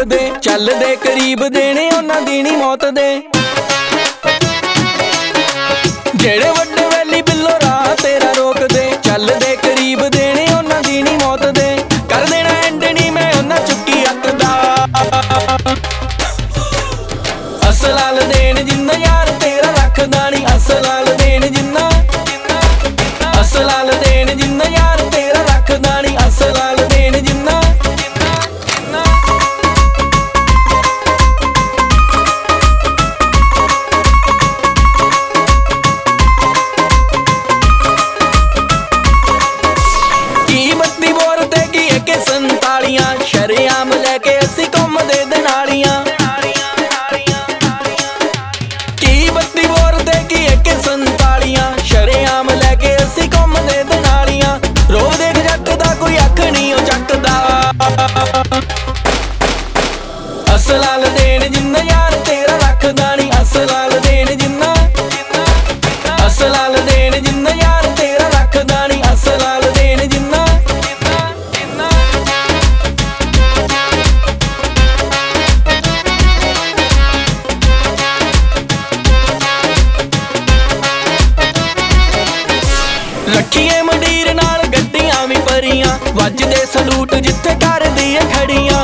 रोकदे, चलदे करीब देने उन्हां दी नी मौत दे। जेड़े वड्डे वैली बिल्लो राह तेरा रोकदे, चलदे करीब देने उन्हां दी नी मौत दे। कर देना एंड नी मैं उन्हां चुक्की हक दा, असलाल देन जिन्ना यार तेरा रखदा नी, असलाल देन जिन्ना, असलाल देन जिन्ना यार तेरा रखदा नी, असलाल देन जिन्ना। शरेआम लैके असी घूमदे दनालियां, की 32 बोर ते की AK-47, शरेआम लैके असी घूमदे दनालियां। रोब देख जट दा कोई अख नहीं ओ चकदा, असलाल देन जिन्ना यार तेरा रखदा नी, असलाल देन जिन्ना, असलाल देन जिन्ना यार तेरा रखदा नी, असलाल देन जिन्ना। रखिए मंडीर नाल गड्डियां भी भरियां, वजदे सलूट जिथे कर दिए खड़ियां।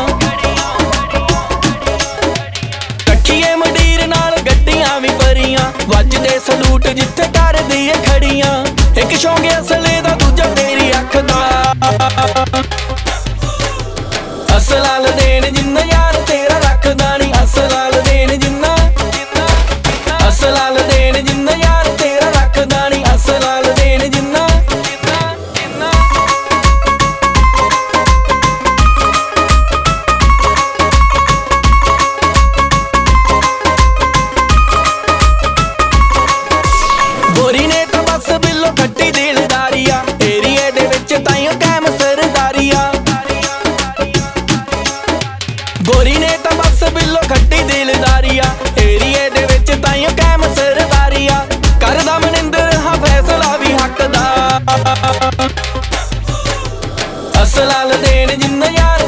रखिए मंडीर नाल गड्डियां भी भरियां, वजदे सलूट जिथे कर दिए खड़ियां। एक शौंक असले दा दूजा तेरी अख दा, असलाल देन जिन्ना यार तेरा रखदा नी, असलाल देन जिन्ना, असलाल देन जिन्ना यार तेरा रखदा नी, असलाल देन जिन्ना। गोरी ने तो बस बिल्लो खट्टी दिलदारिया, एरिए दे विच ताइयों कैम सरदारिया। गोरी ने तो बस बिल्लो खट्टी दिलदारिया, एरिए दे विच ताइयों कैम सरदारिया। करदा मनिंदर हां फैसला भी हक दा, असलाल देन जिन्ना यार